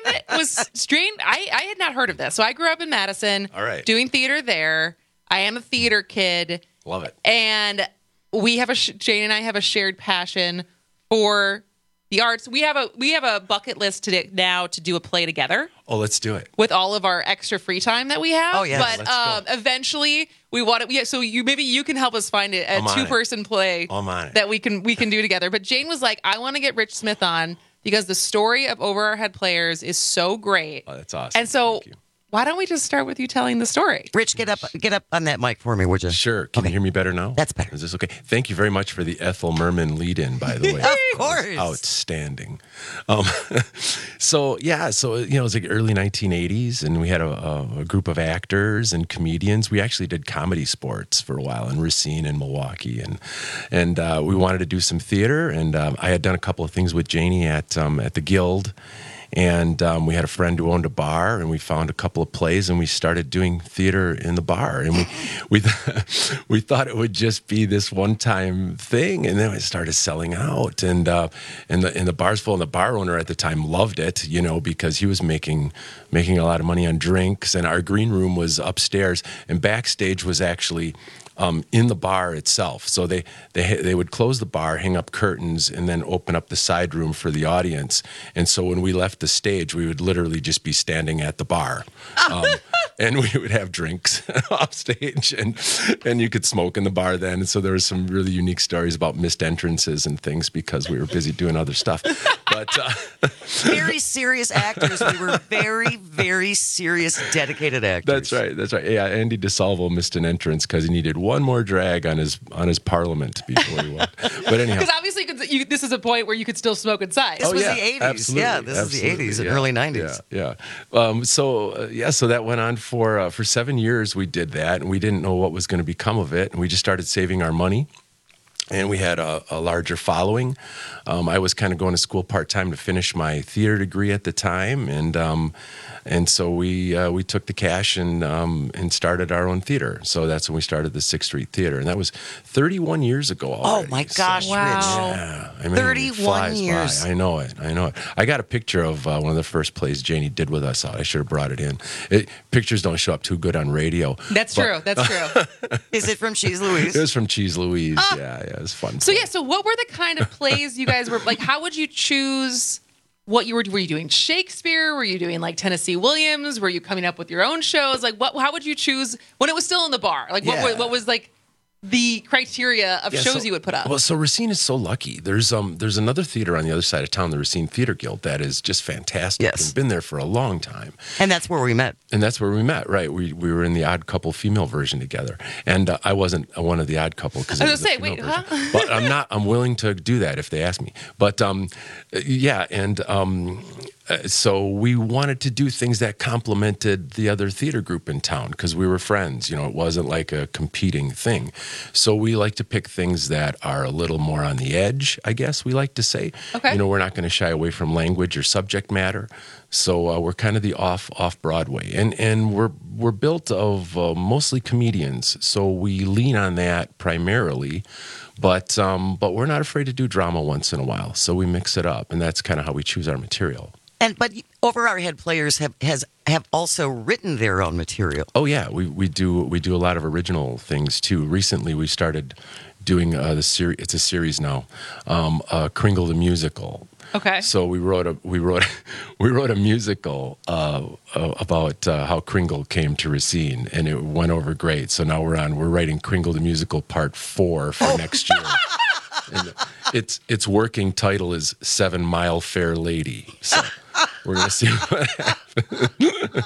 I had not heard of this. So I grew up in Madison, doing theater there. I am a theater kid. Love it. And we have Jane and I have a shared passion for the arts. We have a bucket list today now to do a play together. Oh, let's do it. With all of our extra free time that we have. Oh, yeah. But eventually we want it. So maybe you can help us find a two-person play that we can do together. But Jane was like, I want to get Rich Smith on because the story of Over Our Head Players is so great. Oh, that's awesome. And so why don't we just start with you telling the story? Rich, get up on that mic for me, would you? Sure. Can you hear me better now? That's better. Is this okay? Thank you very much for the Ethel Merman lead-in, by the way. Of course. Outstanding. So it was like early 1980s, and we had a group of actors and comedians. We actually did comedy sports for a while in Racine and Milwaukee, and we wanted to do some theater, and I had done a couple of things with Janie at the Guild. And we had a friend who owned a bar, and we found a couple of plays, and we started doing theater in the bar. And we thought it would just be this one-time thing, and then it started selling out. And the bar's full, and the bar owner at the time loved it, because he was making a lot of money on drinks. And our green room was upstairs, and backstage was actually in the bar itself. So they would close the bar, hang up curtains, and then open up the side room for the audience. And so when we left the stage, we would literally just be standing at the bar. And we would have drinks off stage, and you could smoke in the bar then. And so there was some really unique stories about missed entrances and things because we were busy doing other stuff. But very serious actors. We were very, very serious, dedicated actors. That's right. Yeah, Andy DeSalvo missed an entrance because he needed one more drag on his Parliament before he walked. But anyhow, because obviously this is a point where you could still smoke inside. This was the 80s. Absolutely, yeah, this is the 80s and early 90s. Yeah. So that went on for 7 years. We did that, and we didn't know what was going to become of it, and we just started saving our money. And we had a larger following. I was kind of going to school part-time to finish my theater degree at the time, and so we took the cash and started our own theater. So that's when we started the 6th Street Theater, and that was 31 years ago already. Oh my gosh, wow. Rich! Yeah, I mean, 31 years. By. I know it. I got a picture of one of the first plays Janie did with us. I should have brought it in. Pictures don't show up too good on radio. That's true. Is it from Cheese Louise? It was from Cheese Louise. Yeah, it was fun. So what were the kind of plays you guys were like? How would you choose what you were you doing? Shakespeare? Were you doing like Tennessee Williams? Were you coming up with your own shows? Like how would you choose when it was still in the bar? Like what was like the criteria of shows you would put up? Well, so Racine is so lucky. There's another theater on the other side of town, the Racine Theater Guild, that is just fantastic. Yes. And been there for a long time. And that's where we met. Right. We were in the Odd Couple female version together. And I wasn't one of the Odd Couple because I was going to say, wait, huh? But I'm willing to do that if they ask me. But so we wanted to do things that complemented the other theater group in town because we were friends. It wasn't like a competing thing. So we like to pick things that are a little more on the edge, I guess we like to say. Okay. We're not going to shy away from language or subject matter. So we're kind of the off Broadway, and we're built of mostly comedians. So we lean on that primarily. But we're not afraid to do drama once in a while. So we mix it up, and that's kind of how we choose our material. But Over Our Head Players have also written their own material. Oh yeah, we do a lot of original things too. Recently, we started doing the series. It's a series now, Kringle the Musical. Okay. So we wrote a musical about how Kringle came to Racine, and it went over great. So now we're writing Kringle the Musical Part 4 for next year. And its working title is 7 Mile Fair Lady. So we're gonna see what happens.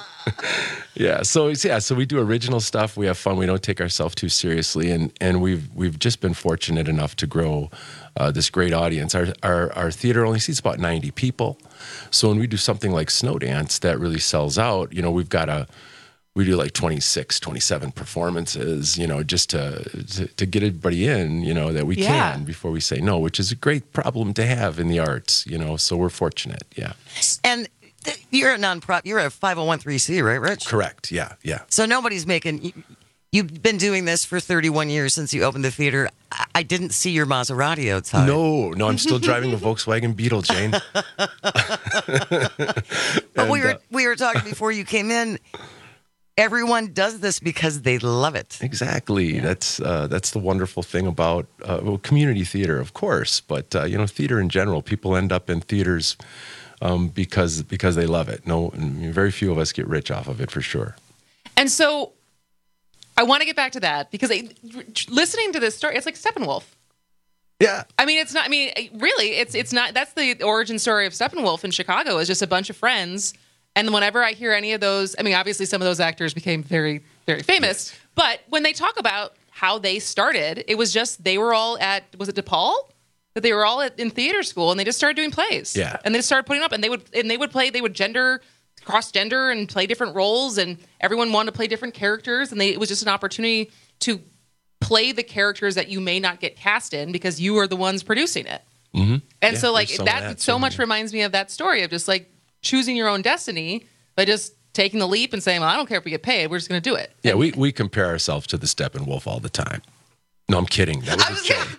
So we do original stuff. We have fun. We don't take ourselves too seriously, and we've just been fortunate enough to grow this great audience. Our theater only seats about 90 people. So when we do something like Snow Dance that really sells out, we do like 26, 27 performances, just to get everybody in, that we can before we say no, which is a great problem to have in the arts, so we're fortunate. Yeah. And you're a nonprofit, you're a 501(c)(3), right, Rich? Correct. Yeah. So nobody's you've been doing this for 31 years since you opened the theater. I didn't see your Maserati outside. No, I'm still driving a Volkswagen Beetle, Jane. But we were talking before you came in. everyone does this because they love it. Exactly. Yeah. That's the wonderful thing about community theater, of course, but theater in general. People end up in theaters because they love it. Very few of us get rich off of it, for sure. And so, I want to get back to that because listening to this story, it's like Steppenwolf. Yeah. I mean, it's not. I mean, really, it's not. That's the origin story of Steppenwolf in Chicago. Is just a bunch of friends. And whenever I hear any of those, I mean, obviously some of those actors became very, very famous. Yes. But when they talk about how they started, it was just they were all at, was it DePaul? That they were all in theater school and they just started doing plays. Yeah. And they just started putting up and they would cross-gender and play different roles and everyone wanted to play different characters. And it was just an opportunity to play the characters that you may not get cast in because you are the ones producing it. Mm-hmm. And so like that so much reminds me of that story of just like, choosing your own destiny by just taking the leap and saying, well, I don't care if we get paid. We're just going to do it. Yeah, we compare ourselves to the Steppenwolf all the time. No, I'm kidding. That was a joke.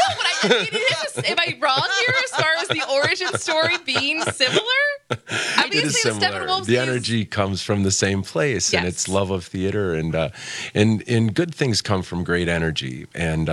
Am I wrong here as far as the origin story being similar? It is similar. The energy comes from the same place, and it's love of theater, and good things come from great energy. And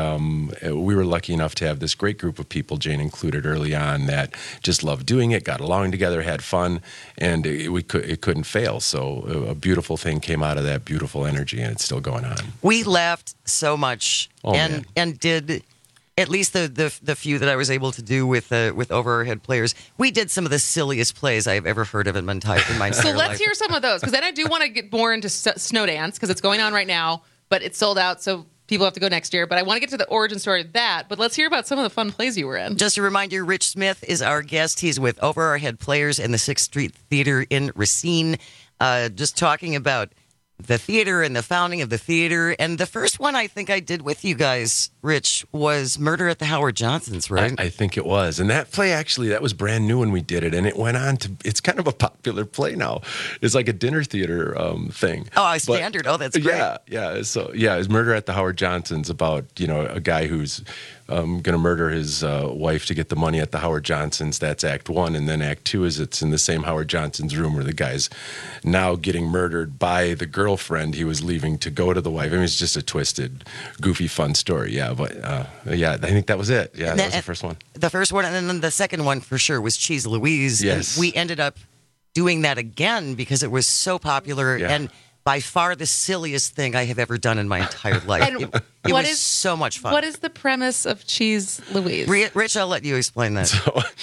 we were lucky enough to have this great group of people, Jane included, early on, that just loved doing it, got along together, had fun, and it couldn't fail. So a beautiful thing came out of that beautiful energy, and it's still going on. We laughed so much, and did. At least the few that I was able to do with Over Our Head Players, we did some of the silliest plays I've ever heard of in my entire life. So let's hear some of those, because then I do want to get more into Snowdance, because it's going on right now, but it's sold out, so people have to go next year. But I want to get to the origin story of that, but let's hear about some of the fun plays you were in. Just a reminder, Rich Smith is our guest. He's with Over Our Head Players in the 6th Street Theater in Racine, just talking about the theater and the founding of the theater. And the first one I think I did with you guys, Rich, was Murder at the Howard Johnsons, right? I think it was. And that play, actually, that was brand new when we did it. And it went on to, it's kind of a popular play now. It's like a dinner theater thing. Oh, standard. Oh, that's great. Yeah. So, it's Murder at the Howard Johnsons about, a guy who's going to murder his wife to get the money at the Howard Johnsons. That's Act 1. And then Act 2 is it's in the same Howard Johnson's room where the guy's now getting murdered by the girlfriend he was leaving to go to the wife. I mean, it's just a twisted, goofy, fun story. Yeah, but I think that was it. Yeah, that was the first one. The first one, and then the second one for sure was Cheese Louise. Yes. And we ended up doing that again because it was so popular and by far the silliest thing I have ever done in my entire life. And it was so much fun. What is the premise of Cheese Louise? Rich, I'll let you explain that.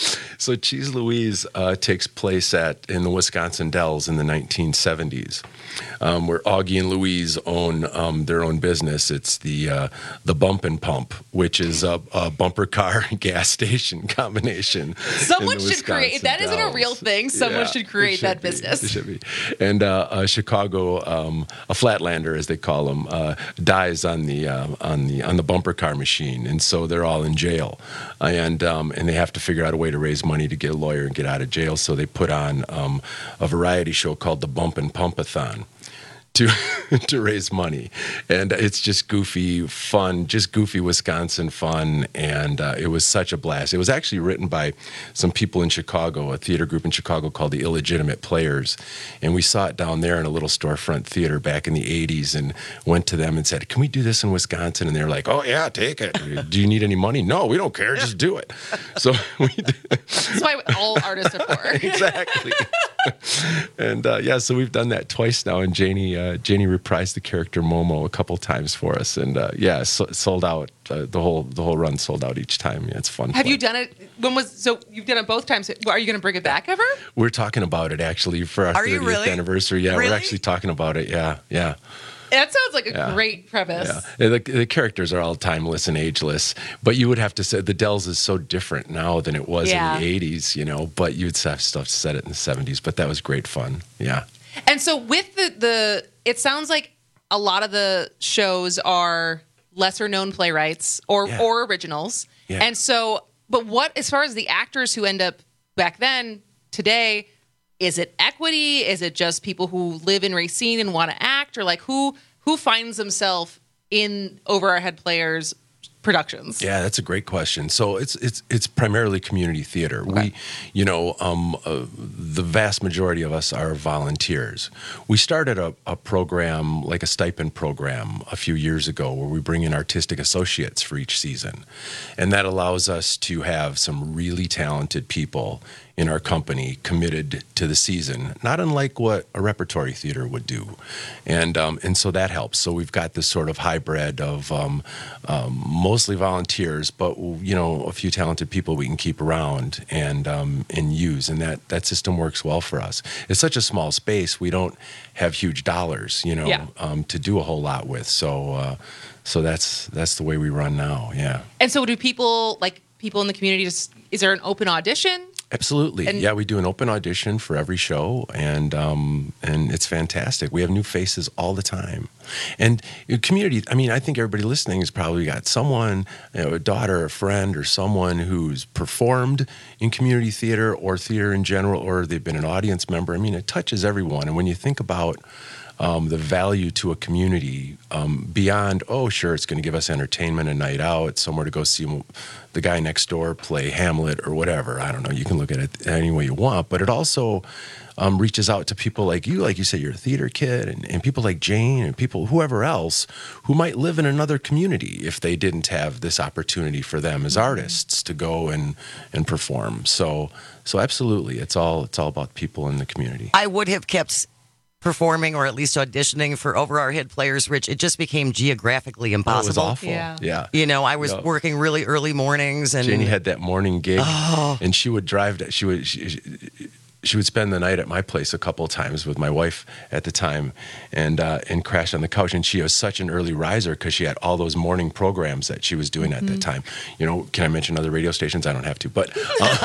So Cheese Louise takes place in the Wisconsin Dells in the 1970s, where Augie and Louise own their own business. It's the Bump and Pump, which is a bumper car gas station combination. Someone should create that. Isn't a real thing. Someone should create that business. It should be. And Chicago, a Flatlander, as they call them, dies on the bumper car machine, and so they're all in jail, and they have to figure out a way to raise money to get a lawyer and get out of jail. So they put on a variety show called the Bump and Pumpathon to raise money, and it's just goofy fun, just goofy Wisconsin fun, and it was such a blast. It was actually written by some people in Chicago, a theater group in Chicago called the Illegitimate Players, and we saw it down there in a little storefront theater back in the 80s and went to them and said, can we do this in Wisconsin? And they were like, oh yeah, take it. Do you need any money? No, we don't care, just do it. So we did. That's why all artists are poor. Exactly. And so we've done that twice now, and Janie reprised the character Momo a couple times for us, and sold out. The whole run sold out each time. Yeah, it's fun. Have you done it? So you've done it both times. Are you going to bring it back ever? We're talking about it actually for our 30th anniversary. Yeah, really? We're actually talking about it. Yeah. That sounds like a great premise. Yeah. The characters are all timeless and ageless, but you would have to say the Dells is so different now than it was in the 80s, but you'd have stuff set it in the 70s, but that was great fun. Yeah. And so with it sounds like a lot of the shows are lesser known playwrights or originals. Yeah. And so, but what, as far as the actors who end up back then, today, is it equity? Is it just people who live in Racine and want to act? Or like who finds themselves in Over Our Head Players productions? Yeah, that's a great question. So it's primarily community theater. Okay. The vast majority of us are volunteers. We started a program, like a stipend program, a few years ago where we bring in artistic associates for each season. And that allows us to have some really talented people in our company committed to the season, not unlike what a repertory theater would do. And so that helps. So we've got this sort of hybrid of mostly volunteers, but a few talented people we can keep around and use. And that system works well for us. It's such a small space, we don't have huge dollars, to do a whole lot with. So that's the way we run now. Yeah. And so do people in the community, is there an open audition? Absolutely. Yeah, we do an open audition for every show, and it's fantastic. We have new faces all the time. And community, I think everybody listening has probably got someone, a daughter, a friend, or someone who's performed in community theater or theater in general, or they've been an audience member. It touches everyone. And when you think about the value to a community beyond, sure, it's going to give us entertainment, a night out, somewhere to go see the guy next door play Hamlet or whatever. I don't know. You can look at it any way you want. But it also reaches out to people like you say you're a theater kid, and people like Jane and whoever else who might live in another community if they didn't have this opportunity for them as artists to go and perform. So absolutely, it's all about people in the community. I would have kept performing or at least auditioning for Over Our Head Players, Rich. It just became geographically impossible. It was awful. Yeah. I was working really early mornings, and Janie had that morning gig, and she would drive. She would spend the night at my place a couple of times with my wife at the time, and crash on the couch. And she was such an early riser because she had all those morning programs that she was doing at that time. Can I mention other radio stations? I don't have to, but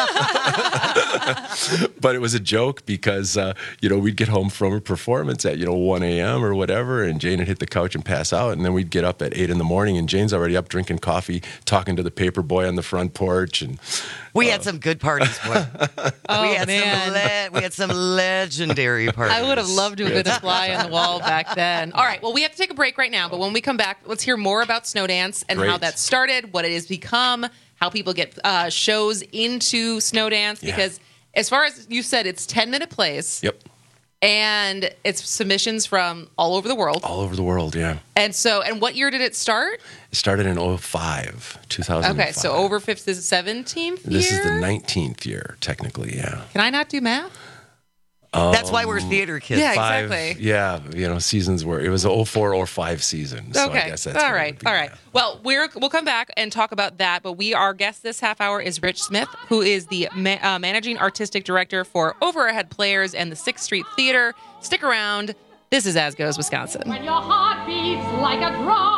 but it was a joke because we'd get home from a performance at 1 a.m. or whatever, and Jane would hit the couch and pass out, and then we'd get up at 8 a.m, and Jane's already up drinking coffee, talking to the paper boy on the front porch, and we had some good parties, boy. We had some legendary parties. I would have loved to have been a fly on the wall back then. All right, well, we have to take a break right now, but when we come back, let's hear more about Snowdance and how that started, what it has become, how people get shows into Snowdance, because as far as you said, it's 10-minute plays. Yep. And it's submissions from all over the world. All over the world, yeah. And what year did it start? It started in 2005. Okay, so over 17th year? This is the 19th year, technically, yeah. Can I not do math? That's why we're theater kids. Yeah, exactly. Seasons it was a 04 or 05 season. So okay. I guess that's all right. Well, we'll come back and talk about that. But our guest this half hour is Rich Smith, who is the managing artistic director for Over Our Head Players and the 6th Street Theater. Stick around. This is As Goes Wisconsin. When your heart beats like a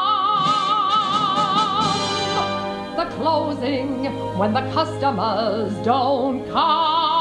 drum, the closing when the customers don't come.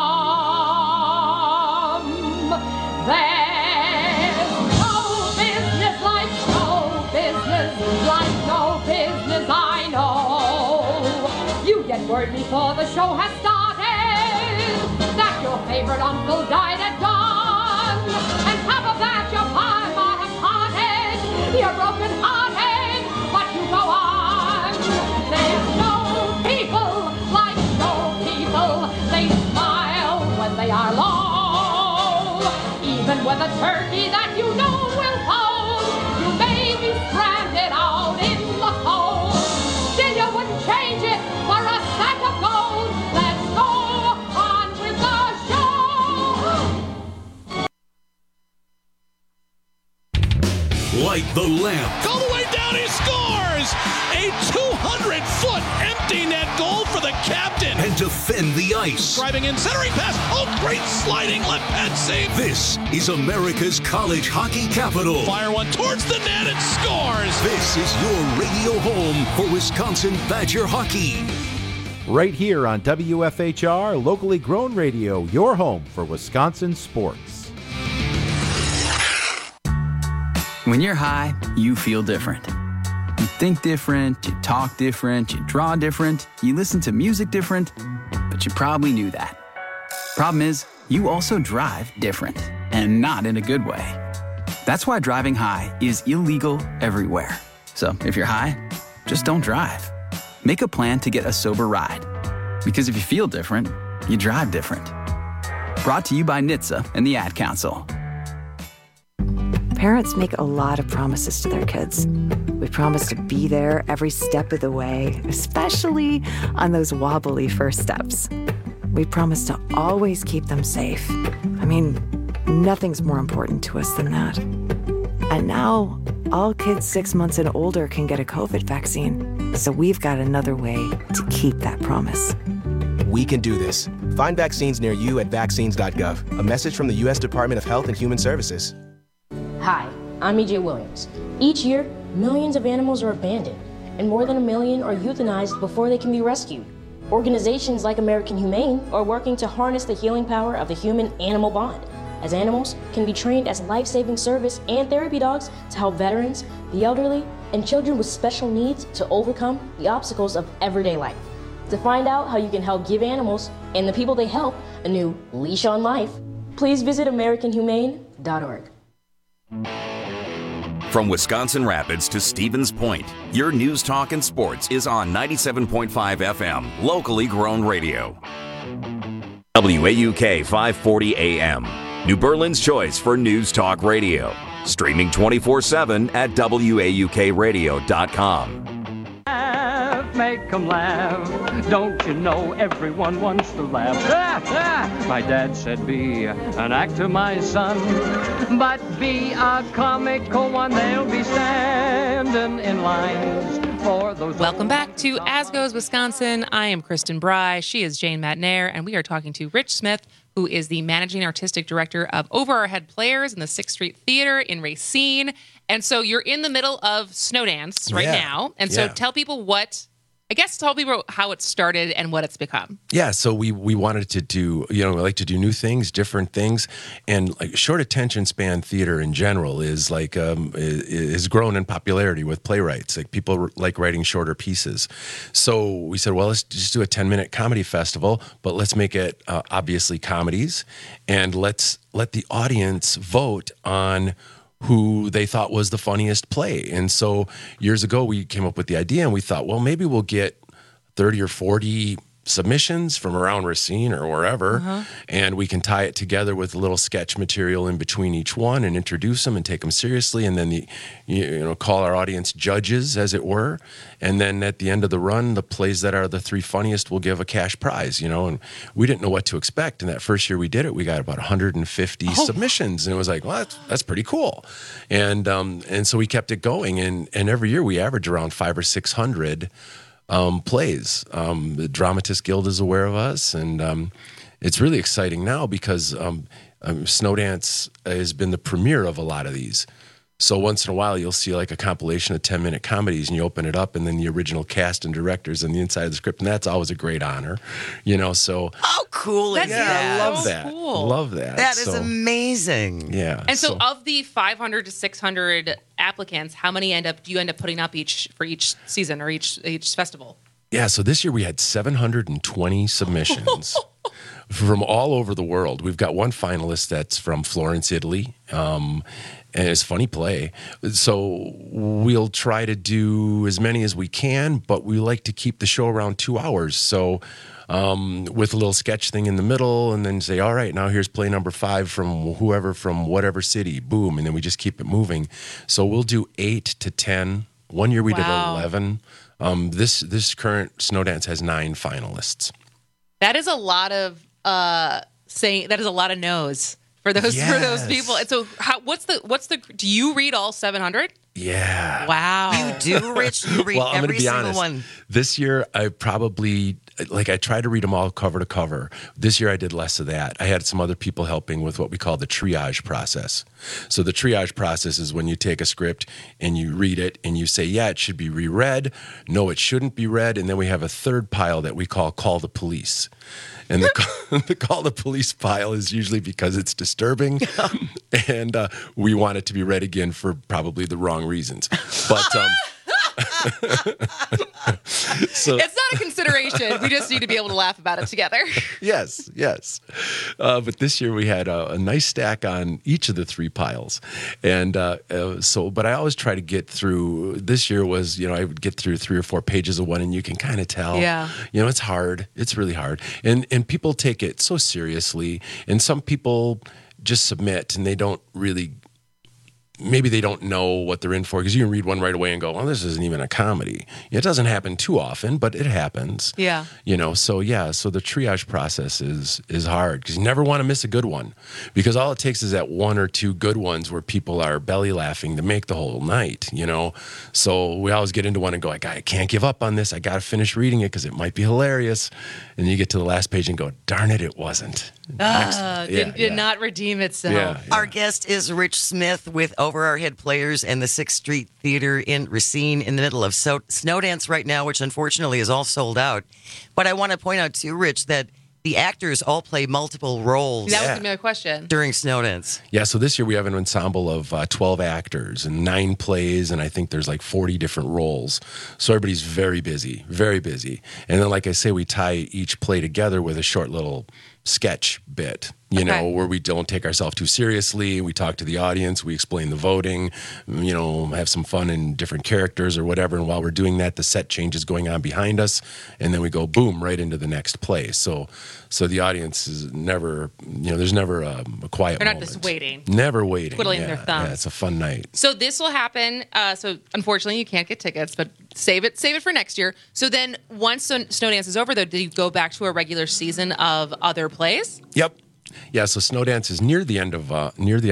There's no business like no business I know. You get word before the show has started that your favorite uncle died at dawn. And top of that, your mama has parted. You're broken hearted, but you go on. There's no people like no people. They smile when they are low. Even with a turkey that you know will fold, you may be stranded out in the cold. Still you wouldn't change it for a sack of gold. Let's go on with the show. Light the lamp. All the way down, he scores! A 200-foot empty net goal for the captain. And defend the ice. Driving in, centering pass. Oh, great sliding left pad save. This is America's college hockey capital. Fire one towards the net and scores. This is your radio home for Wisconsin Badger hockey. Right here on WFHR, locally grown radio, your home for Wisconsin sports. When you're high, you feel different. You think different, you talk different, you draw different, you listen to music different, but you probably knew that. Problem is, you also drive different, and not in a good way. That's why driving high is illegal everywhere. So if you're high, just don't drive. make a plan to get a sober ride. Because if you feel different, you drive different. Brought to you by NHTSA and the Ad Council. Parents make a lot of promises to their kids. We promise to be there every step of the way, especially on those wobbly first steps. We promise to always keep them safe. I mean, nothing's more important to us than that. And now, all kids 6 months and older can get a COVID vaccine. So we've got another way to keep that promise. We can do this. Find vaccines near you at vaccines.gov. A message from the U.S. Department of Health and Human Services. Hi, I'm E.J. Williams. Each year, millions of animals are abandoned, and more than 1 million are euthanized before they can be rescued. Organizations like American Humane are working to harness the healing power of the human-animal bond, as animals can be trained as life-saving service and therapy dogs to help veterans, the elderly, and children with special needs to overcome the obstacles of everyday life. To find out how you can help give animals and the people they help a new leash on life, please visit AmericanHumane.org. From Wisconsin Rapids to Stevens Point, your news, talk, and sports is on 97.5 FM, locally grown radio. WAUK 540 AM, New Berlin's choice for news talk radio. Streaming 24/7 at WAUKradio.com. Make them laugh. Don't you know everyone wants to laugh? My dad said, be an actor, my son, but be a comical one. They'll be standing in lines for those. Welcome back to As Goes Wisconsin. I am Kristen Bry. She is Jane Matnair, and we are talking to Rich Smith, who is the managing artistic director of Over Our Head Players in the 6th Street Theater in Racine. And so you're in the middle of Snowdance right now. And so tell people how it started and what it's become. Yeah, so we wanted to do, we like to do new things, different things, and like short attention span theater in general is like is grown in popularity with playwrights. Like people like writing shorter pieces. So we said, well, let's just do a 10-minute comedy festival, but let's make it obviously comedies, and let's let the audience vote on who they thought was the funniest play. And so years ago, we came up with the idea, and we thought, well, maybe we'll get 30 or 40 submissions from around Racine or wherever, and we can tie it together with a little sketch material in between each one and introduce them and take them seriously, and then call our audience judges, as it were. And then at the end of the run, the plays that are the 3 funniest will give a cash prize, and we didn't know what to expect. And that first year we did it, we got about 150 submissions, and it was like, well, that's pretty cool. And so we kept it going, and every year we average around 500 or 600 plays. The Dramatists Guild is aware of us, and it's really exciting now because Snowdance has been the premiere of a lot of these. So once in a while, you'll see like a compilation of 10-minute comedies, and you open it up, and then the original cast and directors and the inside of the script, and that's always a great honor, So how cool is that? I love that. Cool. Love that. That is amazing. Yeah. And so of the 500 to 600 applicants, how many do you end up putting up for each season or each festival? Yeah, so this year we had 720 submissions from all over the world. We've got one finalist that's from Florence, Italy, and it's a funny play. So we'll try to do as many as we can, but we like to keep the show around 2 hours. So with a little sketch thing in the middle, and then say, all right, now here's play number 5 from whoever, from whatever city, boom, and then we just keep it moving. So we'll do 8 to 10. One year we did 11. This current Snowdance has 9 finalists. That is a lot of that is a lot of no's for those people. And so what's the do you read all 700? Yeah. Wow. You do, Rich? You read every single one. This year I probably I try to read them all cover to cover. This year I did less of that. I had some other people helping with what we call the triage process. So the triage process is when you take a script and you read it and you say, yeah, it should be reread. No, it shouldn't be read. And then we have a third pile that we call the police. And the call the police pile is usually because it's disturbing, and we want it to be read again for probably the wrong reasons. But So it's not a consideration. We just need to be able to laugh about it together. yes. But this year we had a nice stack on each of the 3 piles. And but I always try to get through. This year was, I would get through 3 or 4 pages of one, and you can kind of tell. Yeah. It's hard. It's really hard. And people take it so seriously. And some people just submit, and they don't really. Maybe they don't know what they're in for, because you can read one right away and go, well, this isn't even a comedy. It doesn't happen too often, but it happens. Yeah. So the triage process is hard, because you never want to miss a good one, because all it takes is that 1 or 2 good ones where people are belly laughing to make the whole night, So we always get into one and go, I can't give up on this. I got to finish reading it because it might be hilarious. And you get to the last page and go, darn it, it wasn't. Did not redeem itself. Yeah. Our guest is Rich Smith with Over Our Head Players and the 6th Street Theater in Racine, in the middle of Snowdance right now, which unfortunately is all sold out. But I want to point out too, Rich, that the actors all play multiple roles. That was going to be my question. During Snowdance. Yeah, so this year we have an ensemble of 12 actors and 9 plays, and I think there's like 40 different roles. So everybody's very busy, very busy. And then, like I say, we tie each play together with a short little sketch bit, where we don't take ourselves too seriously. We talk to the audience, we explain the voting, have some fun in different characters or whatever. And while we're doing that, the set change is going on behind us, and then we go boom right into the next play. So the audience is never, there's never a quiet moment. They're not just waiting. Never waiting. Twiddling their thumbs. Yeah, it's a fun night. So this will happen. So unfortunately, you can't get tickets, but save it for next year. So then once Snowdance is over, though, do you go back to a regular season of other plays? Yep. Yeah, so Snowdance is near the end of our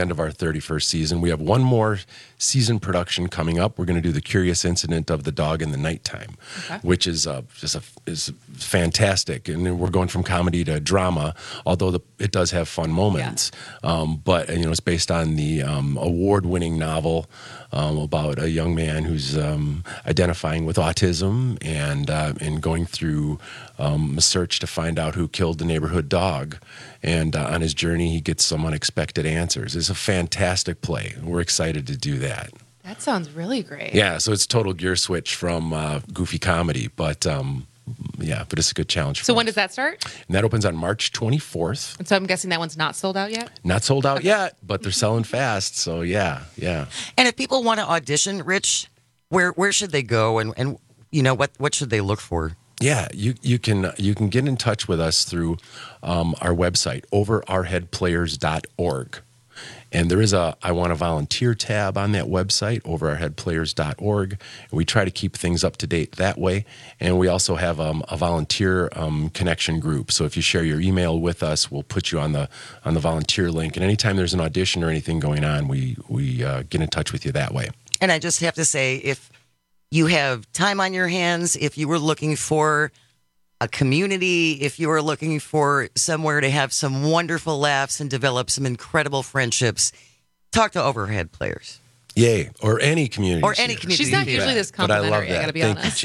31st season. We have one more season production coming up. We're going to do The Curious Incident of the Dog in the Nighttime, which is is fantastic. And we're going from comedy to drama, although it does have fun moments. Yeah. But it's based on the award-winning novel about a young man who's identifying with autism and going through a search to find out who killed the neighborhood dog. And on his journey, he gets some unexpected answers. It's a fantastic play. We're excited to do that. That sounds really great. Yeah, so it's total gear switch from goofy comedy, but it's a good challenge. So when does that start? And that opens on March 24th. And so I'm guessing that one's not sold out yet? Not sold out yet, but they're selling fast. So yeah. And if people want to audition, Rich, where should they go, and what should they look for? Yeah, you can get in touch with us through our website, overourheadplayers.org. And there is a I Want to Volunteer tab on that website, overourheadplayers.org. And we try to keep things up to date that way. And we also have a volunteer connection group. So if you share your email with us, we'll put you on the volunteer link. And anytime there's an audition or anything going on, we get in touch with you that way. And I just have to say, if you have time on your hands, if you were looking for a community, if you were looking for somewhere to have some wonderful laughs and develop some incredible friendships, talk to Overhead Players. Yay. Or any community. Or any community. She's not usually this complimentary, I got to be honest.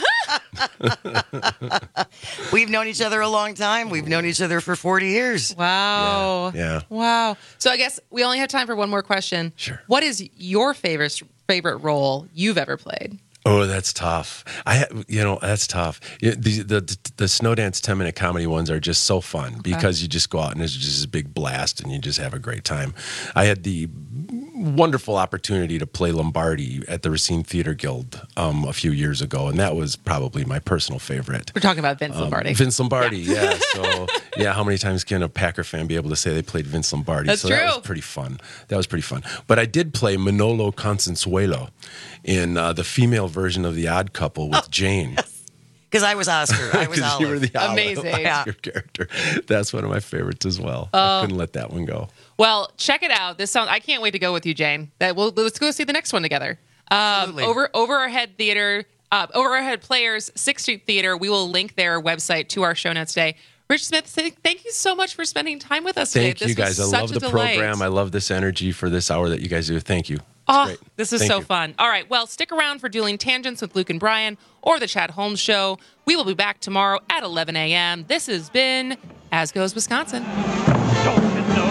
We've known each other a long time. We've known each other for 40 years. Wow. Yeah. Wow. So I guess we only have time for one more question. Sure. What is your favorite role you've ever played? Oh, that's tough. That's tough. The Snowdance 10-minute comedy ones are just so fun because you just go out and it's just a big blast and you just have a great time. I had the wonderful opportunity to play Lombardi at the Racine Theater Guild a few years ago, and that was probably my personal favorite. We're talking about Vince Lombardi. Vince Lombardi, yeah. So, how many times can a Packer fan be able to say they played Vince Lombardi? That's true. That was pretty fun. But I did play Manolo Consensuelo in the female version of The Odd Couple with Jane. Because I was Oscar. I was Olive. You were the Olive. Amazing. Your character. That's one of my favorites as well. I couldn't let that one go. Well, check it out. I can't wait to go with you, Jane. Let's go see the next one together. Over Our Head Theater, Over Our Head Players, 6th Street Theater. We will link their website to our show notes today. Rich Smith, thank you so much for spending time with us today. Thank you, guys. I love the program. I love this energy for this hour that you guys do. Thank you. Oh, this is so fun. All right, well, stick around for Dueling Tangents with Luke and Brian or The Chad Holmes Show. We will be back tomorrow at 11 a.m. This has been As Goes Wisconsin. Don't you know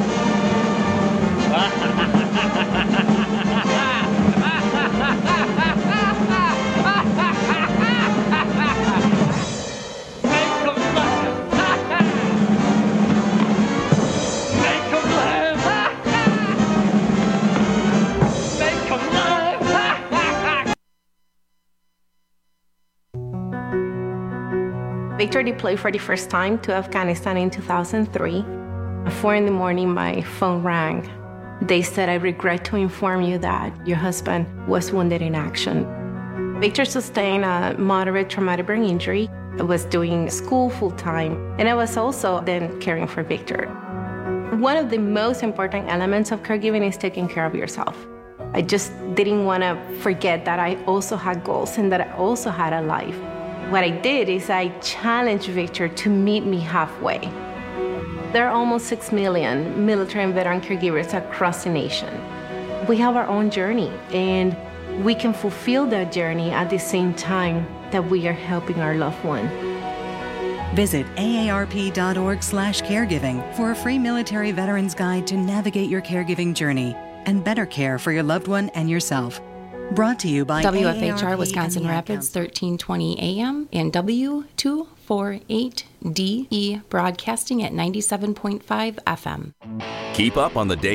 everyone? Victor deployed for the first time to Afghanistan in 2003. At 4 a.m, my phone rang. They said, "I regret to inform you that your husband was wounded in action." Victor sustained a moderate traumatic brain injury. I was doing school full-time, and I was also then caring for Victor. One of the most important elements of caregiving is taking care of yourself. I just didn't want to forget that I also had goals and that I also had a life. What I did is I challenged Victor to meet me halfway. There are almost 6 million military and veteran caregivers across the nation. We have our own journey, and we can fulfill that journey at the same time that we are helping our loved one. Visit aarp.org/caregiving for a free military veterans guide to navigate your caregiving journey and better care for your loved one and yourself. Brought to you by WFHR Wisconsin Rapids, 1320 AM and W248DE broadcasting at 97.5 FM. Keep up on the day